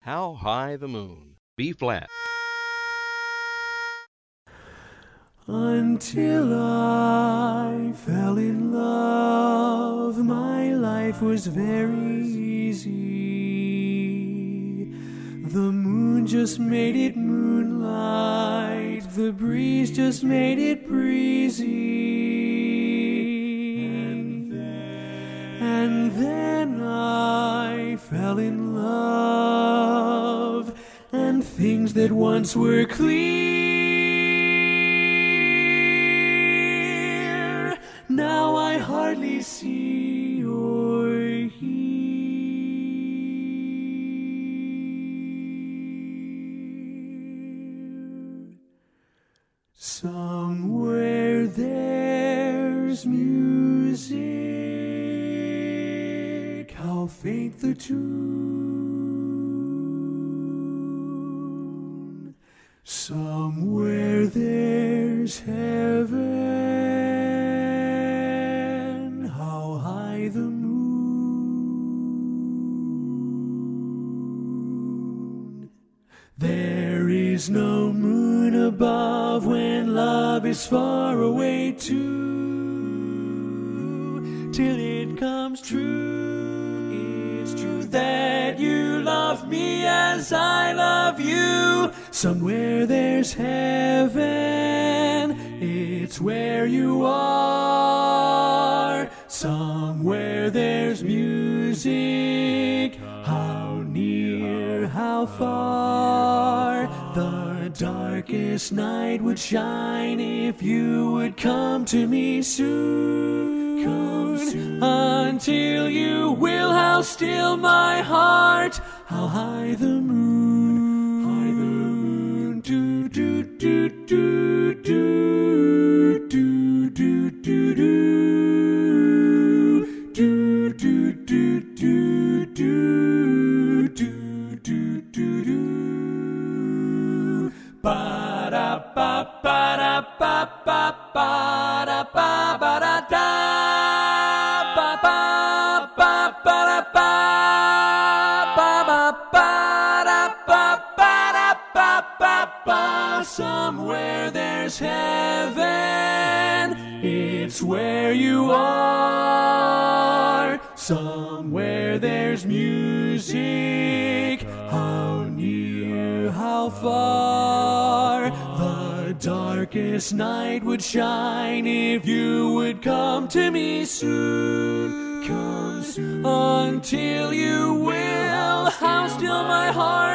How High the Moon, B flat. Until I fell in love, my life was very easy. The moon just made it moonlight, the breeze just made it breezy. And then I fell in love, and things that once were clear, now I hardly see or hear. Somewhere there's music, how faint the tune. Somewhere there's heaven, how high the moon. There is no moon above when love is far away too, till it comes true. It's true that you love me as I love you. Somewhere there's heaven, it's where you are. Somewhere there's music, how near, how far. The darkest night would shine if you would come to me soon. Come soon. Until you will, how still my heart, how high the moon, high the moon, do do do do do do do do do do do do do do do do do. Ba da ba ba da ba ba ba da ba ba da da ba ba ba ba da ba ba ba ba da ba ba da ba ba ba. Somewhere there's heaven, it's where you are. Somewhere there's music, how near, how far. The darkest night would shine if you would come to me soon. Come soon. Until you will, how still my heart